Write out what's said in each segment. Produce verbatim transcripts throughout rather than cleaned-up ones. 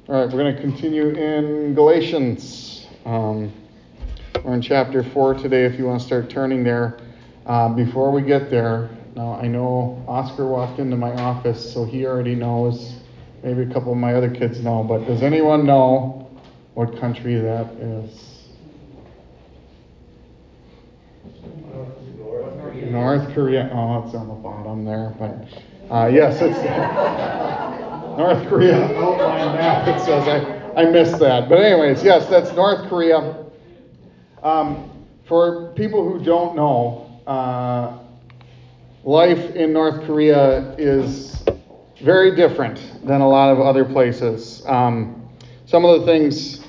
All right, we're going to continue in Galatians. Um, we're in chapter four today if you want to start turning there. Uh, before we get there, now I know Oscar walked into my office, so he already knows. Maybe a couple of my other kids know, but does anyone know what country that is? North Korea. North Korea. Oh, it's on the bottom there, but uh, yes, it's North Korea. Oh, my map, it says I, I missed that. But anyways, yes, that's North Korea. Um, for people who don't know, uh, life in North Korea is very different than a lot of other places. Um, some of the things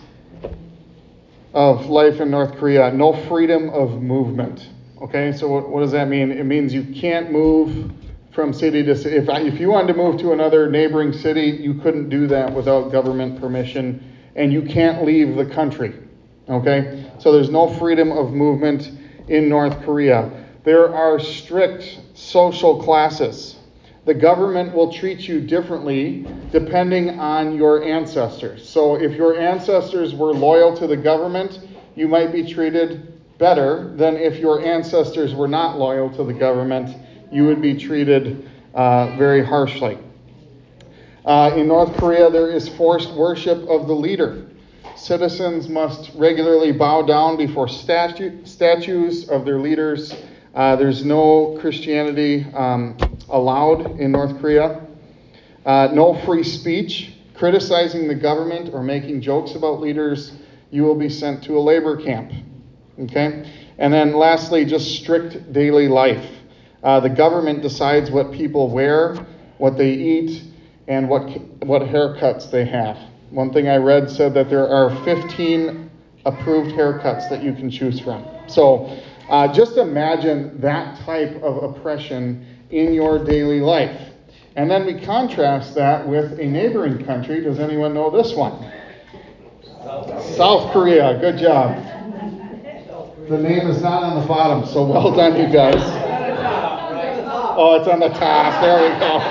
of life in North Korea, no freedom of movement. Okay, so what, what does that mean? It means you can't move from city to city. If, I, if you wanted to move to another neighboring city, you couldn't do that without government permission, and you can't leave the country. Okay, so there's no freedom of movement in North Korea. There are strict social classes. The government will treat you differently depending on your ancestors. So if your ancestors were loyal to the government, you might be treated better than if your ancestors were not loyal to the government. You would be treated uh, very harshly. Uh, in North Korea, there is forced worship of the leader. Citizens must regularly bow down before statu- statues of their leaders. Uh, there's no Christianity um, allowed in North Korea. Uh, no free speech. Criticizing the government or making jokes about leaders, you will be sent to a labor camp. Okay? And then lastly, just strict daily life. Uh, the government decides what people wear, what they eat, and what what haircuts they have. One thing I read said that there are fifteen approved haircuts that you can choose from. So uh, just imagine that type of oppression in your daily life. And then we contrast that with a neighboring country. Does anyone know this one? South, South Korea. Good job. The name is not on the bottom, so well done, you guys. Oh, it's on the top. There we go.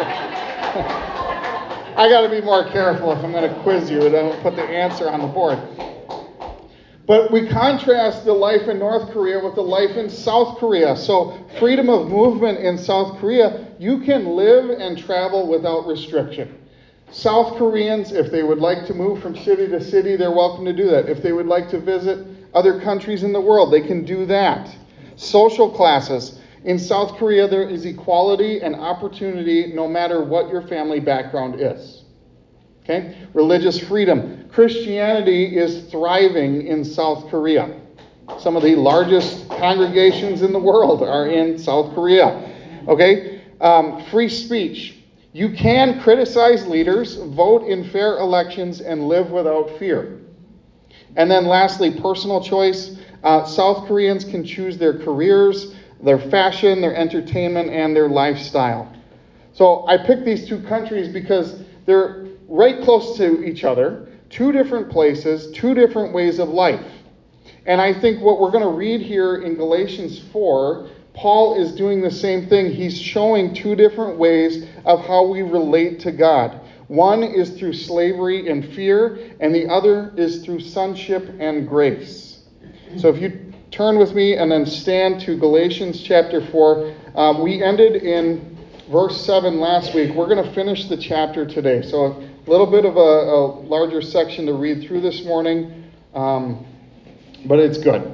I got to be more careful if I'm going to quiz you. I don't put the answer on the board. But we contrast the life in North Korea with the life in South Korea. So freedom of movement in South Korea, you can live and travel without restriction. South Koreans, if they would like to move from city to city, they're welcome to do that. If they would like to visit other countries in the world, they can do that. Social classes. In South Korea, there is equality and opportunity no matter what your family background is. Okay? Religious freedom. Christianity is thriving in South Korea. Some of the largest congregations in the world are in South Korea. Okay? Um, free speech. You can criticize leaders, vote in fair elections, and live without fear. And then lastly, personal choice. Uh, South Koreans can choose their careers, their fashion, their entertainment, and their lifestyle. So I picked these two countries because they're right close to each other, two different places, two different ways of life. And I think what we're going to read here in Galatians four, Paul is doing the same thing. He's showing two different ways of how we relate to God. One is through slavery and fear, and the other is through sonship and grace. So if you turn with me and then stand to Galatians chapter four. Um, we ended in verse seven last week. We're going to finish the chapter today. So a little bit of a, a larger section to read through this morning, um, but it's good.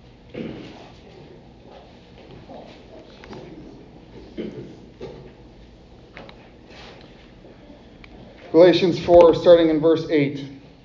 Galatians four, starting in verse eight.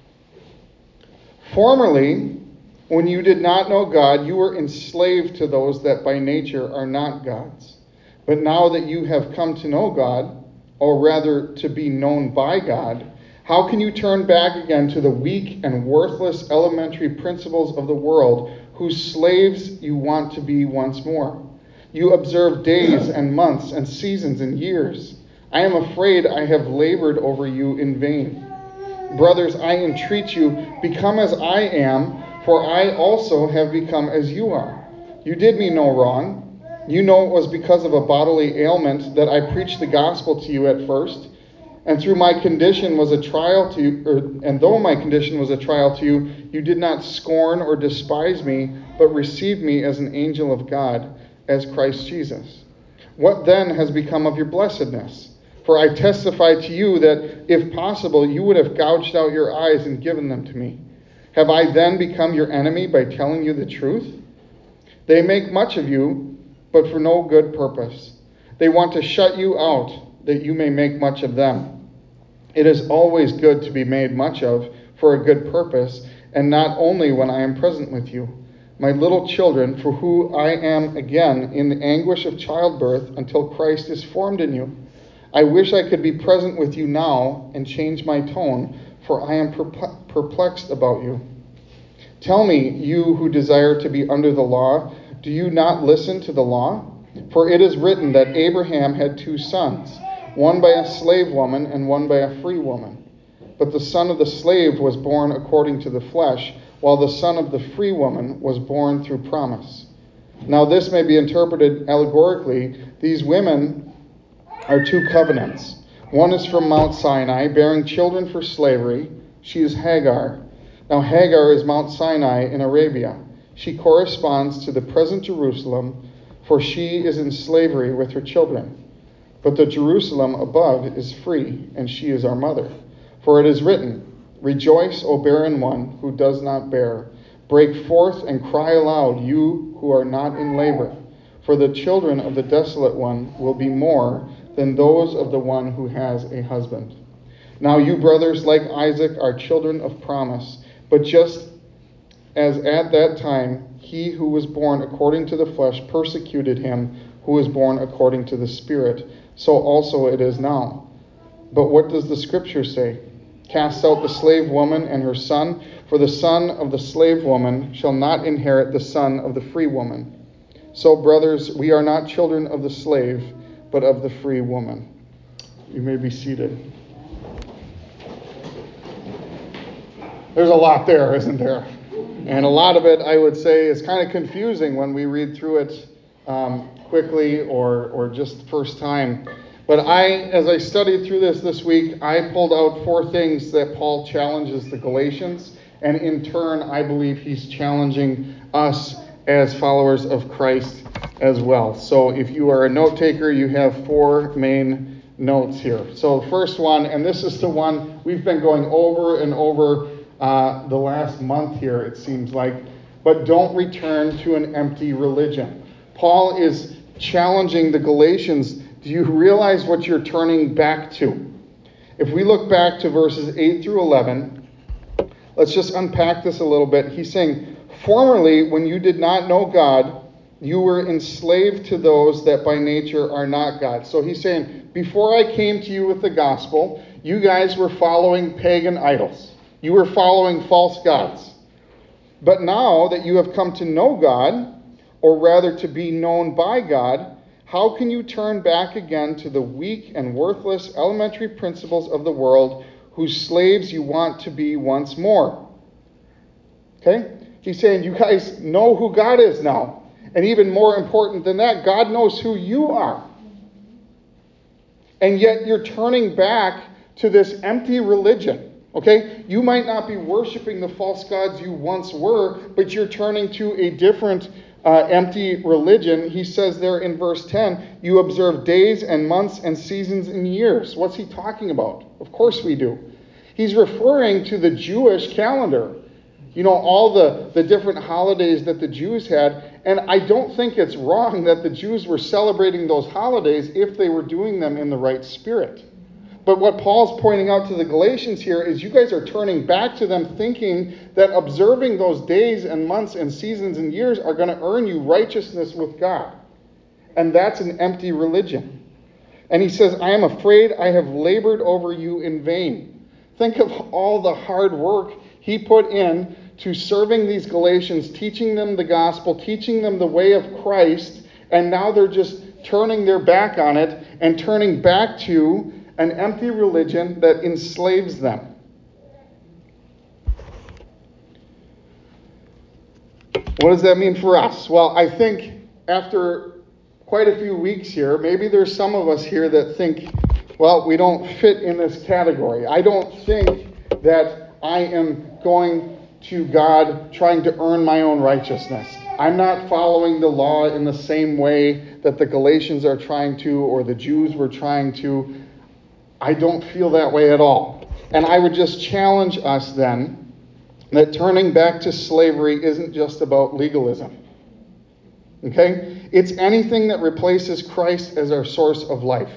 Formerly, when you did not know God, you were enslaved to those that by nature are not God's. But now that you have come to know God, or rather to be known by God, how can you turn back again to the weak and worthless elementary principles of the world, whose slaves you want to be once more? You observe days and months and seasons and years. I am afraid I have labored over you in vain. Brothers, I entreat you, become as I am, for I also have become as you are. You did me no wrong. You know it was because of a bodily ailment that I preached the gospel to you at first. And through my condition was a trial to you, or, and though my condition was a trial to you, you did not scorn or despise me, but received me as an angel of God, as Christ Jesus. What then has become of your blessedness? For I testify to you that, if possible, you would have gouged out your eyes and given them to me. Have I then become your enemy by telling you the truth? They make much of you, but for no good purpose. They want to shut you out, that you may make much of them. It is always good to be made much of for a good purpose, and not only when I am present with you. My little children, for who I am again in the anguish of childbirth until Christ is formed in you. I wish I could be present with you now and change my tone, for I am perplexed about you. Tell me, you who desire to be under the law, do you not listen to the law? For it is written that Abraham had two sons, one by a slave woman and one by a free woman. But the son of the slave was born according to the flesh, while the son of the free woman was born through promise. Now this may be interpreted allegorically. These women are two covenants. One is from Mount Sinai, bearing children for slavery. She is Hagar. Now Hagar is Mount Sinai in Arabia. She corresponds to the present Jerusalem, for she is in slavery with her children. But the Jerusalem above is free, and she is our mother. For it is written, Rejoice, O barren one who does not bear. Break forth and cry aloud, you who are not in labor. For the children of the desolate one will be more than those of the one who has a husband. Now you brothers, like Isaac, are children of promise. But just as at that time he who was born according to the flesh persecuted him who was born according to the Spirit, so also it is now. But what does the Scripture say? Cast out the slave woman and her son, for the son of the slave woman shall not inherit the son of the free woman. So, brothers, we are not children of the slave, but of the free woman. You may be seated. There's a lot there, isn't there? And a lot of it, I would say, is kind of confusing when we read through it um, quickly or or just the first time. But I, as I studied through this this week, I pulled out four things that Paul challenges the Galatians, and in turn, I believe he's challenging us as followers of Christ as well. So if you are a note taker, you have four main notes here. So the first one, and this is the one we've been going over and over uh, the last month here, it seems like, but don't return to an empty religion. Paul is challenging the Galatians. Do you realize what you're turning back to? If we look back to verses eight through eleven, let's just unpack this a little bit. He's saying, formerly, when you did not know God, you were enslaved to those that by nature are not God. So he's saying, before I came to you with the gospel, you guys were following pagan idols. You were following false gods. But now that you have come to know God, or rather to be known by God, how can you turn back again to the weak and worthless elementary principles of the world, whose slaves you want to be once more? Okay? He's saying you guys know who God is now. And even more important than that, God knows who you are. And yet you're turning back to this empty religion. Okay? You might not be worshiping the false gods you once were, but you're turning to a different Uh, empty religion. He says there in verse ten, you observe days and months and seasons and years. What's he talking about? Of course we do. He's referring to the Jewish calendar. You know, all the, the different holidays that the Jews had. And I don't think it's wrong that the Jews were celebrating those holidays if they were doing them in the right spirit. But what Paul's pointing out to the Galatians here is you guys are turning back to them thinking that observing those days and months and seasons and years are going to earn you righteousness with God. And that's an empty religion. And he says, I am afraid I have labored over you in vain. Think of all the hard work he put in to serving these Galatians, teaching them the gospel, teaching them the way of Christ, and now they're just turning their back on it and turning back to an empty religion that enslaves them. What does that mean for us? Well, I think after quite a few weeks here, maybe there's some of us here that think, well, we don't fit in this category. I don't think that I am going to God trying to earn my own righteousness. I'm not following the law in the same way that the Galatians are trying to or the Jews were trying to. I don't feel that way at all. And I would just challenge us then that turning back to slavery isn't just about legalism. Okay? It's anything that replaces Christ as our source of life.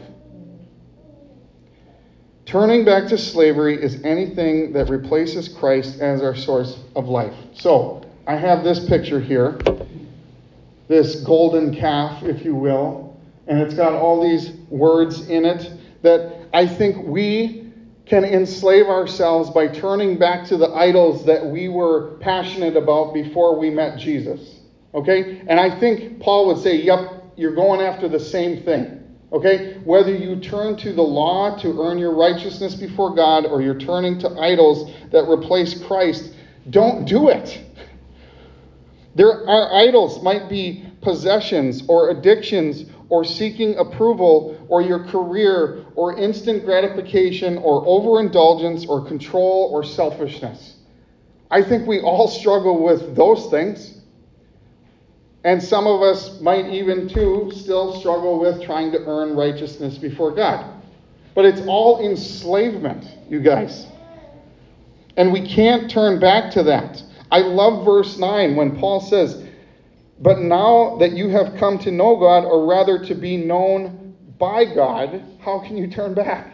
Turning back to slavery is anything that replaces Christ as our source of life. So, I have this picture here, this golden calf, if you will, and it's got all these words in it that I think we can enslave ourselves by turning back to the idols that we were passionate about before we met Jesus. Okay? And I think Paul would say, yep, you're going after the same thing. Okay? Whether you turn to the law to earn your righteousness before God or you're turning to idols that replace Christ, don't do it. There are idols, might be possessions or addictions or seeking approval or your career or instant gratification or overindulgence or control or selfishness. I think we all struggle with those things. And some of us might even, too, still struggle with trying to earn righteousness before God. But it's all enslavement, you guys. And we can't turn back to that. I love verse nine when Paul says, but now that you have come to know God, or rather to be known by God, how can you turn back?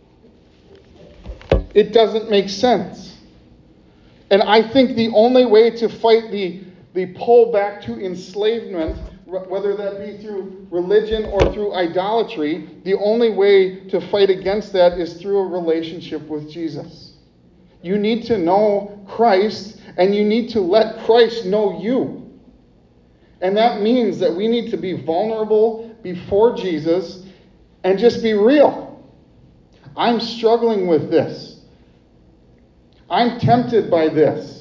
It doesn't make sense. And I think the only way to fight the The pull back to enslavement, whether that be through religion or through idolatry, the only way to fight against that is through a relationship with Jesus. You need to know Christ, and you need to let Christ know you. And that means that we need to be vulnerable before Jesus and just be real. I'm struggling with this. I'm tempted by this.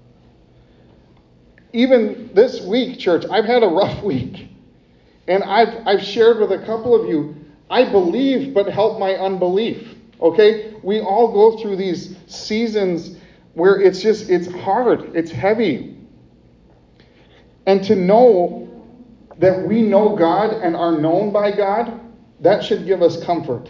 Even this week, church, I've had a rough week. And I've I've shared with a couple of you, I believe, but help my unbelief. Okay? We all go through these seasons where it's just, it's hard. It's heavy. And to know that we know God and are known by God, that should give us comfort.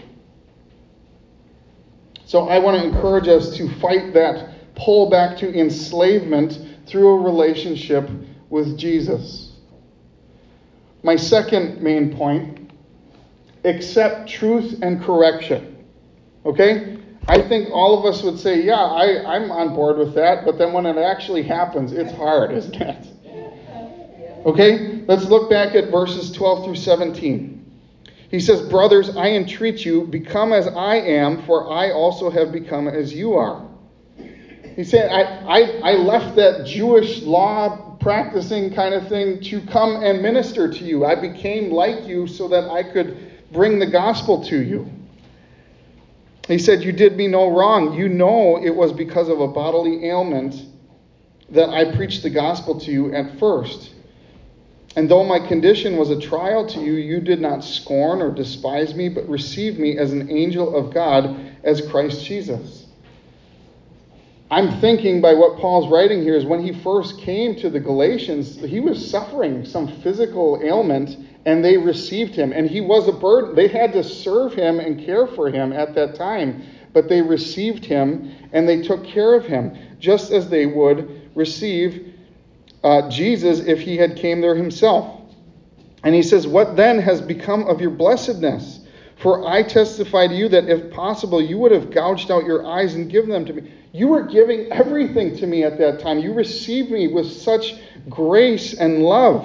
So I want to encourage us to fight that pull back to enslavement through a relationship with Jesus. My second main point, accept truth and correction. Okay? I think all of us would say, yeah, I, I'm on board with that, but then when it actually happens, it's hard, isn't it? Okay? Let's look back at verses twelve through seventeen. He says, brothers, I entreat you, become as I am, for I also have become as you are. He said, I, I, I left that Jewish law practicing kind of thing to come and minister to you. I became like you so that I could bring the gospel to you. He said, you did me no wrong. You know it was because of a bodily ailment that I preached the gospel to you at first. And though my condition was a trial to you, you did not scorn or despise me, but received me as an angel of God, as Christ Jesus. I'm thinking by what Paul's writing here is when he first came to the Galatians, he was suffering some physical ailment, and they received him. And he was a burden. They had to serve him and care for him at that time, but they received him and they took care of him, just as they would receive uh, Jesus if he had came there himself. And he says, what then has become of your blessedness? For I testify to you that if possible, you would have gouged out your eyes and given them to me. You were giving everything to me at that time. You received me with such grace and love.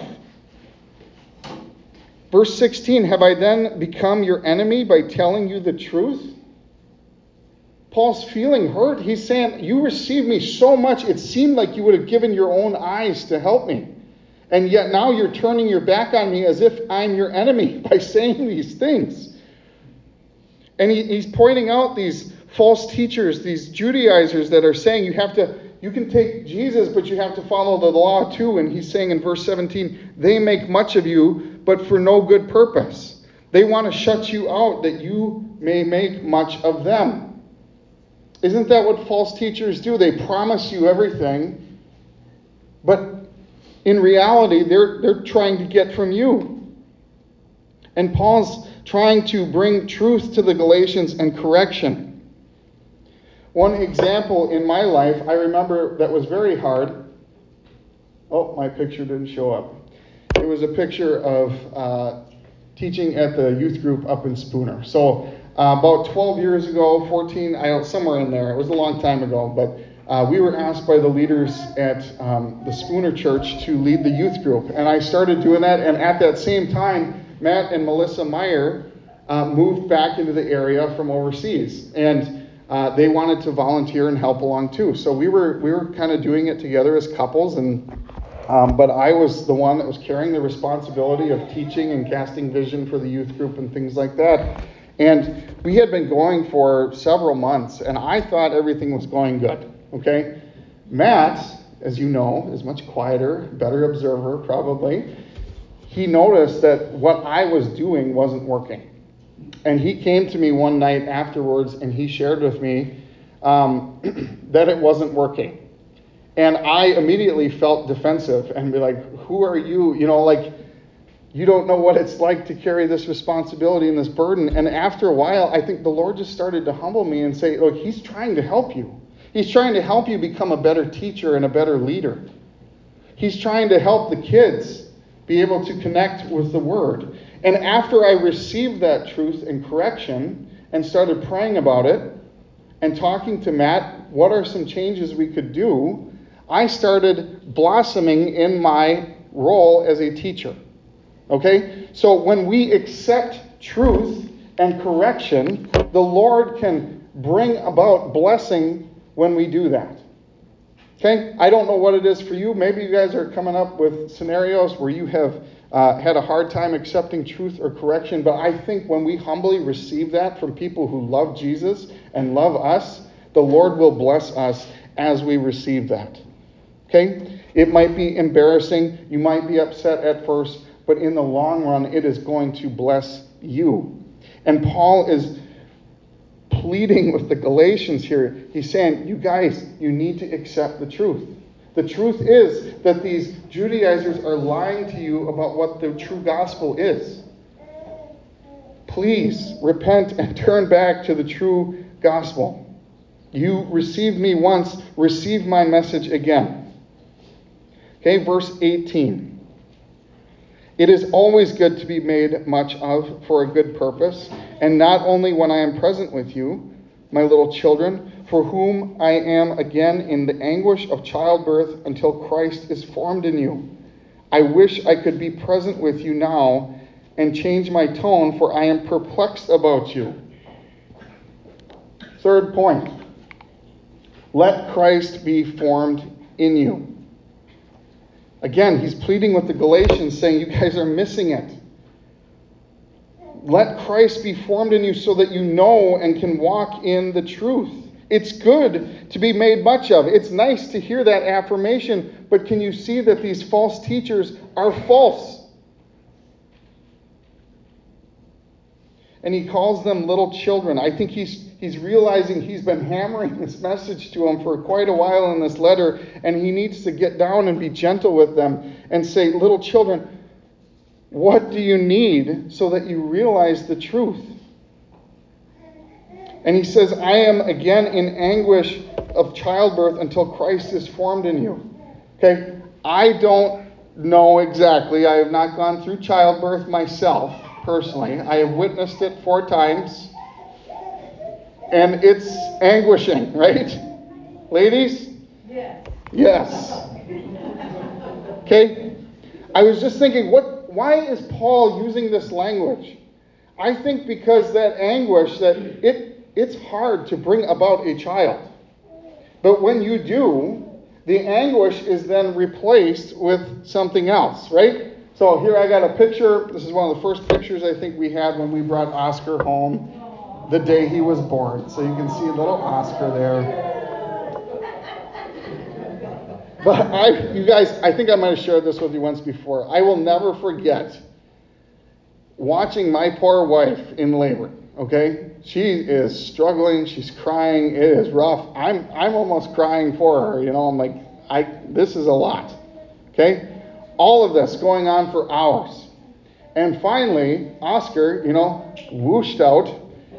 Verse sixteen, have I then become your enemy by telling you the truth? Paul's feeling hurt. He's saying, you received me so much, it seemed like you would have given your own eyes to help me. And yet now you're turning your back on me as if I'm your enemy by saying these things. And he, he's pointing out these false teachers, these Judaizers that are saying you have to, you can take Jesus, but you have to follow the law too. And he's saying in verse seventeen, they make much of you, but for no good purpose. They want to shut you out that you may make much of them. Isn't that what false teachers do? They promise you everything, but in reality, they're, they're trying to get from you. And Paul's trying to bring truth to the Galatians and correction. One example in my life, I remember that was very hard. Oh, my picture didn't show up. It was a picture of uh, teaching at the youth group up in Spooner. So uh, about twelve years ago, fourteen, I don't, somewhere in there. It was a long time ago, but uh, we were asked by the leaders at um, the Spooner Church to lead the youth group. And I started doing that, and at that same time, Matt and Melissa Meyer uh, moved back into the area from overseas. And uh, they wanted to volunteer and help along too. So we were we were kind of doing it together as couples, and Um, but I was the one that was carrying the responsibility of teaching and casting vision for the youth group and things like that. And we had been going for several months, and I thought everything was going good. Okay? Matt, as you know, is much quieter, better observer probably. He noticed that what I was doing wasn't working. And he came to me one night afterwards, and he shared with me um, that it wasn't working. And I immediately felt defensive and be like, who are you? You know, like, you don't know what it's like to carry this responsibility and this burden. And after a while, I think the Lord just started to humble me and say, look, he's trying to help you. He's trying to help you become a better teacher and a better leader. He's trying to help the kids be able to connect with the Word. And after I received that truth and correction and started praying about it and talking to Matt, what are some changes we could do? I started blossoming in my role as a teacher. Okay? So when we accept truth and correction, the Lord can bring about blessing when we do that. Okay? I don't know what it is for you. Maybe you guys are coming up with scenarios where you have uh, had a hard time accepting truth or correction, but I think when we humbly receive that from people who love Jesus and love us, the Lord will bless us as we receive that. Okay? It might be embarrassing. You might be upset at first, but in the long run, it is going to bless you. And Paul is pleading with the Galatians here. He's saying, you guys, you need to accept the truth. The truth is that these Judaizers are lying to you about what the true gospel is. Please repent and turn back to the true gospel. You received me once, receive my message again. Okay, verse eighteen. It is always good to be made much of for a good purpose, and not only when I am present with you, my little children, for whom I am again in the anguish of childbirth until Christ is formed in you. I wish I could be present with you now and change my tone, for I am perplexed about you. Third point. Let Christ be formed in you. Again, he's pleading with the Galatians, saying, you guys are missing it. Let Christ be formed in you so that you know and can walk in the truth. It's good to be made much of. It's nice to hear that affirmation, but can you see that these false teachers are false? And he calls them little children. I think he's he's realizing he's been hammering this message to them for quite a while in this letter, and he needs to get down and be gentle with them and say, little children, what do you need so that you realize the truth? And he says, I am again in anguish of childbirth until Christ is formed in you. Okay, I don't know exactly. I have not gone through childbirth myself. Personally, I have witnessed it four times, and it's anguishing, right? Ladies? Yes. Yes. Okay? I was just thinking, what? Why is Paul using this language? I think because that anguish, that it it's hard to bring about a child. But when you do, the anguish is then replaced with something else, right? So here I got a picture. This is one of the first pictures I think we had when we brought Oscar home the day he was born. So you can see little Oscar there. But I, you guys, I think I might have shared this with you once before. I will never forget watching my poor wife in labor. Okay? She is struggling. She's crying. It is rough. I'm I'm almost crying for her. You know, I'm like, I this is a lot. Okay? All of this going on for hours. And finally, Oscar, you know, whooshed out.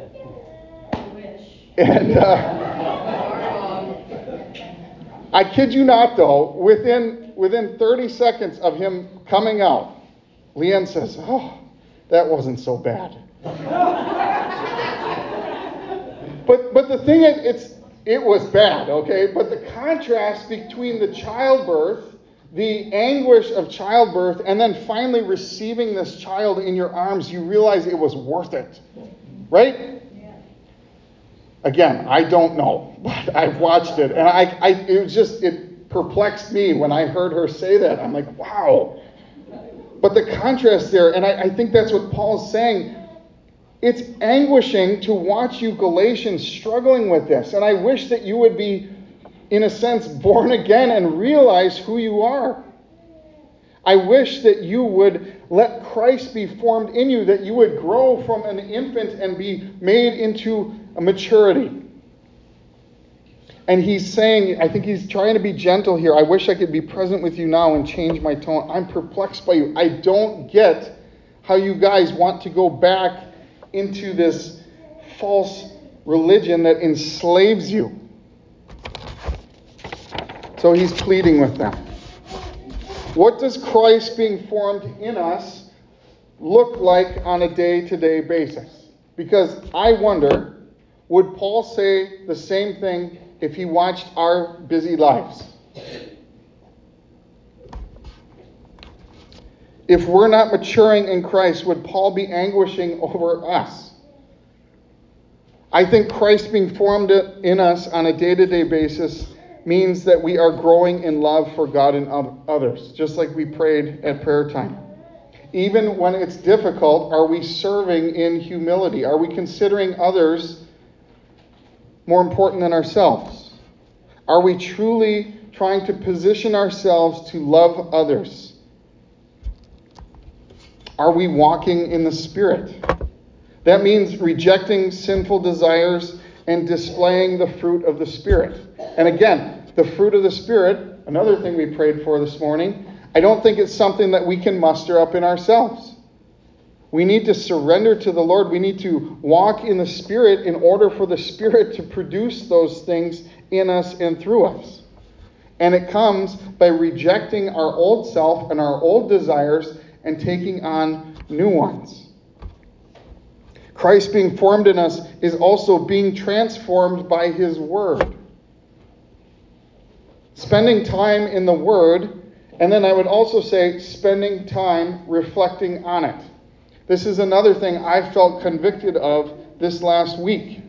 And uh, I kid you not, though, within within thirty seconds of him coming out, Leanne says, "Oh, that wasn't so bad." but but the thing is, it's it was bad, okay? But the contrast between the childbirth, the anguish of childbirth, and then finally receiving this child in your arms, you realize it was worth it, right? Again, I don't know, but I've watched it, and I, I, it was just, it perplexed me when I heard her say that. I'm like, wow. But the contrast there, and I, I think that's what Paul's saying. It's anguishing to watch you Galatians struggling with this, and I wish that you would be, in a sense, born again and realize who you are. I wish that you would let Christ be formed in you, that you would grow from an infant and be made into a maturity. And he's saying, I think he's trying to be gentle here. I wish I could be present with you now and change my tone. I'm perplexed by you. I don't get how you guys want to go back into this false religion that enslaves you. So he's pleading with them. What does Christ being formed in us look like on a day-to-day basis? Because I wonder, would Paul say the same thing if he watched our busy lives? If we're not maturing in Christ, would Paul be anguishing over us? I think Christ being formed in us on a day-to-day basis means that we are growing in love for God and others, just like we prayed at prayer time. Even when it's difficult, are we serving in humility? Are we considering others more important than ourselves? Are we truly trying to position ourselves to love others? Are we walking in the Spirit? That means rejecting sinful desires and displaying the fruit of the Spirit. And again, the fruit of the Spirit, another thing we prayed for this morning, I don't think it's something that we can muster up in ourselves. We need to surrender to the Lord. We need to walk in the Spirit in order for the Spirit to produce those things in us and through us. And it comes by rejecting our old self and our old desires and taking on new ones. Christ being formed in us is also being transformed by His Word. Spending time in the Word, and then I would also say spending time reflecting on it. This is another thing I felt convicted of this last week.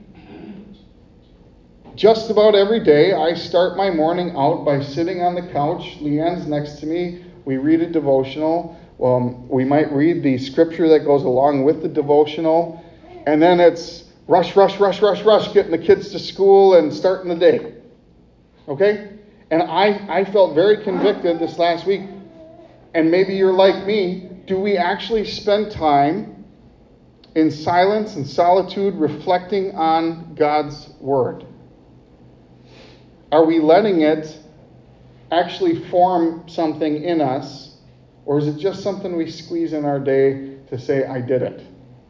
Just about every day, I start my morning out by sitting on the couch. Leanne's next to me. We read a devotional. Um, we might read the scripture that goes along with the devotional. And then it's rush, rush, rush, rush, rush, getting the kids to school and starting the day. Okay? And I, I felt very convicted this last week. And maybe you're like me. Do we actually spend time in silence and solitude reflecting on God's Word? Are we letting it actually form something in us? Or is it just something we squeeze in our day to say, I did it?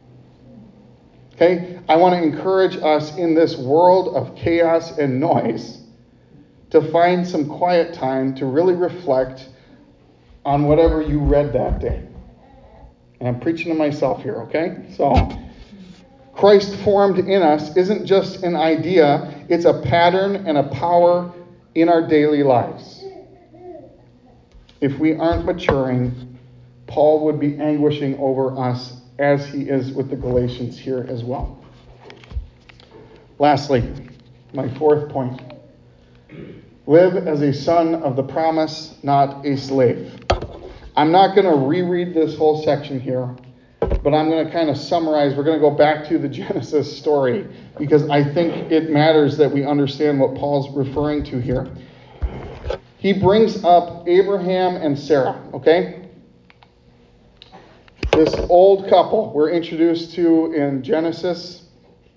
Okay? I want to encourage us in this world of chaos and noise to find some quiet time to really reflect on whatever you read that day. And I'm preaching to myself here, okay? So, Christ formed in us isn't just an idea, it's a pattern and a power in our daily lives. If we aren't maturing, Paul would be anguishing over us as he is with the Galatians here as well. Lastly, my fourth point. Live as a son of the promise, not a slave. I'm not going to reread this whole section here, but I'm going to kind of summarize. We're going to go back to the Genesis story because I think it matters that we understand what Paul's referring to here. He brings up Abraham and Sarah, okay? This old couple we're introduced to in Genesis.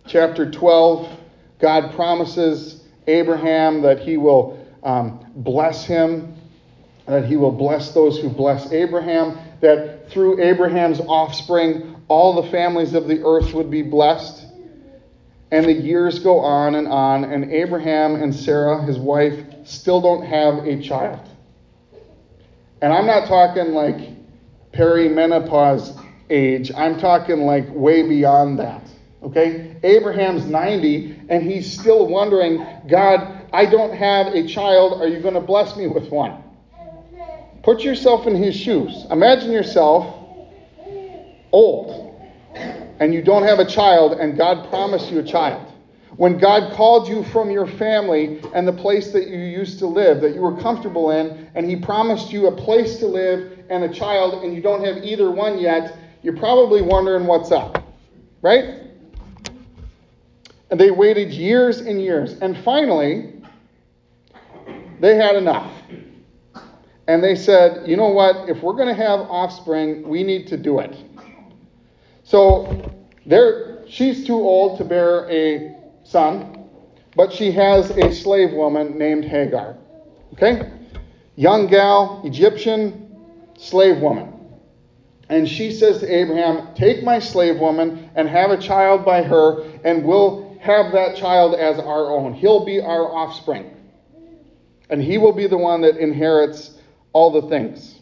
chapter twelve, God promises Abraham that he will um, bless him, that he will bless those who bless Abraham, that through Abraham's offspring, all the families of the earth would be blessed. And the years go on and on, and Abraham and Sarah, his wife, still don't have a child. And I'm not talking like perimenopause age. I'm talking like way beyond that. Okay? Abraham's ninety, and he's still wondering, God, I don't have a child. Are you going to bless me with one? Put yourself in his shoes. Imagine yourself old, and you don't have a child, and God promised you a child. When God called you from your family and the place that you used to live, that you were comfortable in, and he promised you a place to live and a child, and you don't have either one yet, you're probably wondering what's up, right? And they waited years and years, and finally, they had enough. And they said, you know what, if we're going to have offspring, we need to do it. So there, she's too old to bear a son, but she has a slave woman named Hagar. Okay? Young gal, Egyptian, slave woman. And she says to Abraham, take my slave woman and have a child by her, and we'll have that child as our own. He'll be our offspring. And he will be the one that inherits all the things.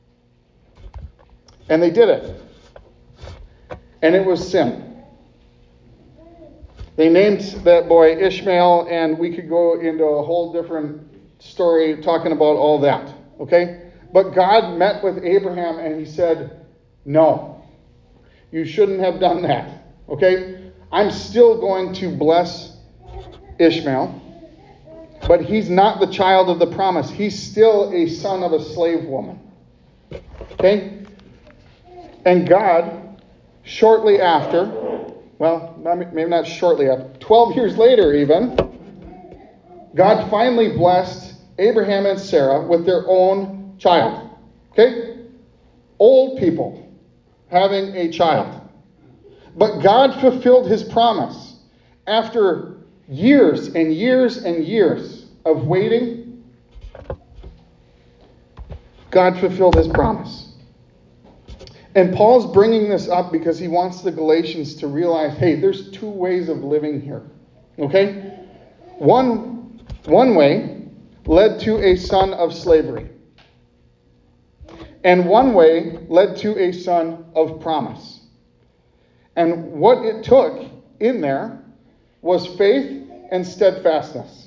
And they did it. And it was sin. They named that boy Ishmael, and we could go into a whole different story talking about all that. Okay? But God met with Abraham and he said, no, you shouldn't have done that. Okay? I'm still going to bless Ishmael, but he's not the child of the promise. He's still a son of a slave woman. Okay? And God, shortly after, well, maybe not shortly after, twelve years later even, God finally blessed Abraham and Sarah with their own child. Okay? Old people having a child. But God fulfilled his promise. After years and years and years of waiting, God fulfilled his promise. And Paul's bringing this up because he wants the Galatians to realize, hey, there's two ways of living here. Okay? One, one way led to a son of slavery. And one way led to a son of promise. And what it took in there was faith and steadfastness.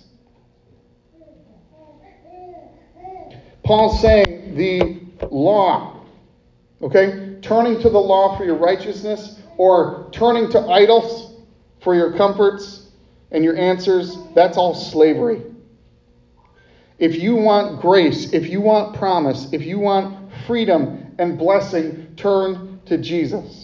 Paul's saying the law, okay, turning to the law for your righteousness or turning to idols for your comforts and your answers, that's all slavery. If you want grace, if you want promise, if you want freedom and blessing, turn to Jesus.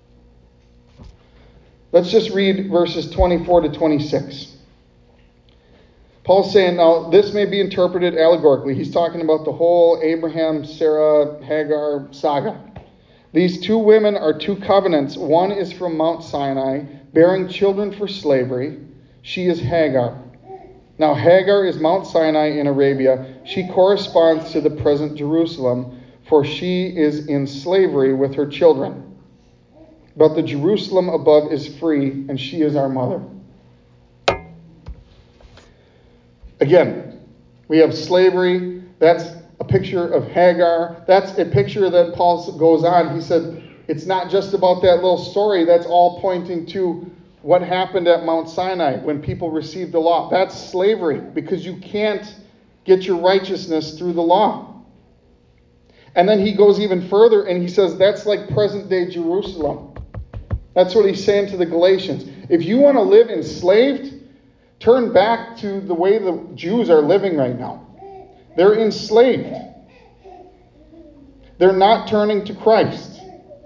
Let's just read verses twenty-four to twenty-six. Paul's saying, now, this may be interpreted allegorically. He's talking about the whole Abraham, Sarah, Hagar saga. These two women are two covenants. One is from Mount Sinai, bearing children for slavery. She is Hagar. Now, Hagar is Mount Sinai in Arabia. She corresponds to the present Jerusalem, for she is in slavery with her children. But the Jerusalem above is free, and she is our mother. Again, we have slavery. That's a picture of Hagar. That's a picture that Paul goes on. He said, it's not just about that little story. That's all pointing to what happened at Mount Sinai when people received the law. That's slavery, because you can't get your righteousness through the law. And then he goes even further and he says that's like present-day Jerusalem. That's what he's saying to the Galatians. If you want to live enslaved, turn back to the way the Jews are living right now. They're enslaved. They're not turning to Christ.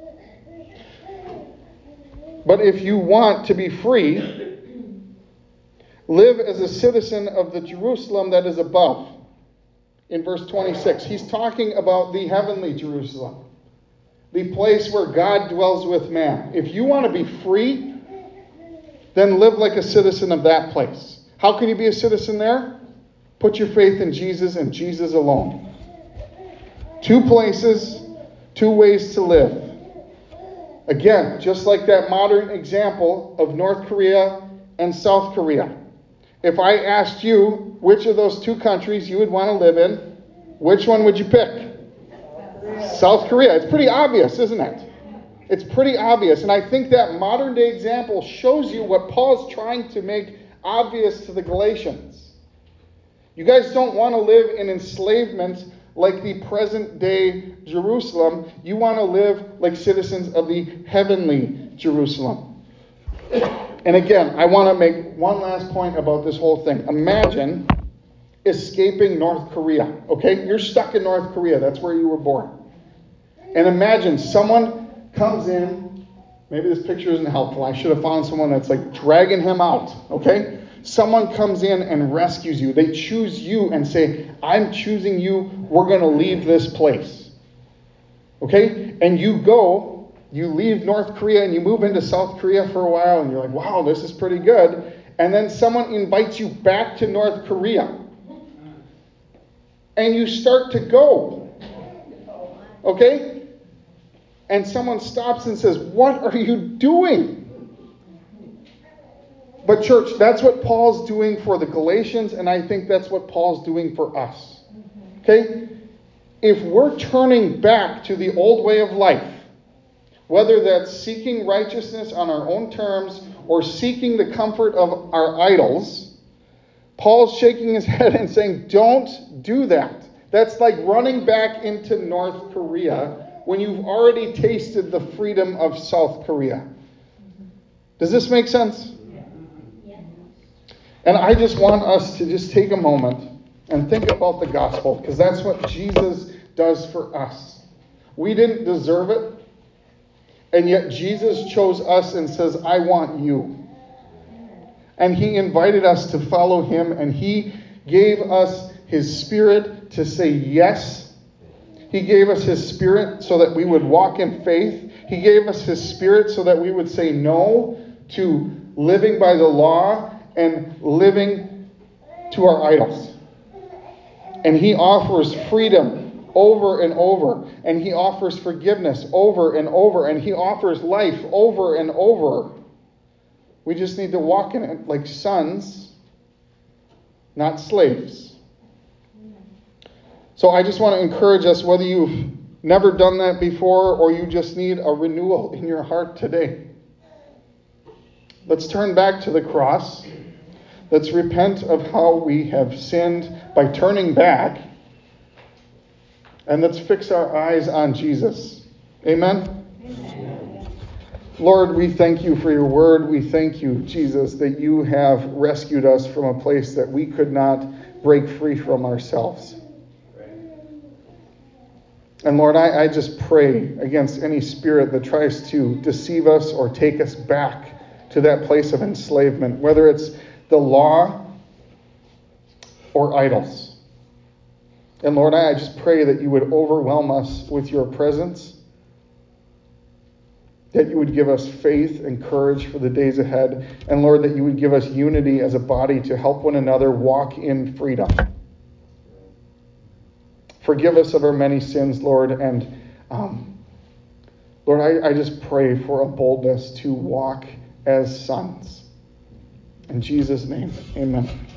But if you want to be free, live as a citizen of the Jerusalem that is above. In verse twenty-six, he's talking about the heavenly Jerusalem, the place where God dwells with man. If you want to be free, then live like a citizen of that place. How can you be a citizen there? Put your faith in Jesus and Jesus alone. Two places, two ways to live. Again, just like that modern example of North Korea and South Korea. If I asked you which of those two countries you would want to live in, which one would you pick? South Korea. It's pretty obvious, isn't it? It's pretty obvious. And I think that modern day example shows you what Paul's trying to make obvious to the Galatians. You guys don't want to live in enslavement like the present day Jerusalem. You want to live like citizens of the heavenly Jerusalem. And again, I want to make one last point about this whole thing. Imagine escaping North Korea. Okay? You're stuck in North Korea. That's where you were born. And imagine someone comes in. Maybe this picture isn't helpful. I should have found someone that's like dragging him out. Okay? Someone comes in and rescues you. They choose you and say, I'm choosing you. We're going to leave this place. Okay? And you go. You leave North Korea and you move into South Korea for a while and you're like, wow, this is pretty good. And then someone invites you back to North Korea. And you start to go. Okay? And someone stops and says, what are you doing? But church, that's what Paul's doing for the Galatians, and I think that's what Paul's doing for us. Okay? If we're turning back to the old way of life, whether that's seeking righteousness on our own terms or seeking the comfort of our idols, Paul's shaking his head and saying, don't do that. That's like running back into North Korea when you've already tasted the freedom of South Korea. Does this make sense? And I just want us to just take a moment and think about the gospel, because that's what Jesus does for us. We didn't deserve it. And yet Jesus chose us and says, I want you. And he invited us to follow him, and he gave us his Spirit to say yes. He gave us his Spirit so that we would walk in faith. He gave us his Spirit so that we would say no to living by the law and living to our idols. And he offers freedom over and over, and he offers forgiveness over and over, and he offers life over and over. We just need to walk in it like sons, not slaves. So I just want to encourage us, whether you've never done that before or you just need a renewal in your heart today. Let's turn back to the cross. Let's repent of how we have sinned by turning back. And let's fix our eyes on Jesus. Amen? Amen? Lord, we thank you for your word. We thank you, Jesus, that you have rescued us from a place that we could not break free from ourselves. And Lord, I, I just pray against any spirit that tries to deceive us or take us back to that place of enslavement, whether it's the law or idols. And Lord, I just pray that you would overwhelm us with your presence, that you would give us faith and courage for the days ahead, and Lord, that you would give us unity as a body to help one another walk in freedom. Forgive us of our many sins, Lord, and um, Lord, I, I just pray for a boldness to walk as sons. In Jesus' name, amen.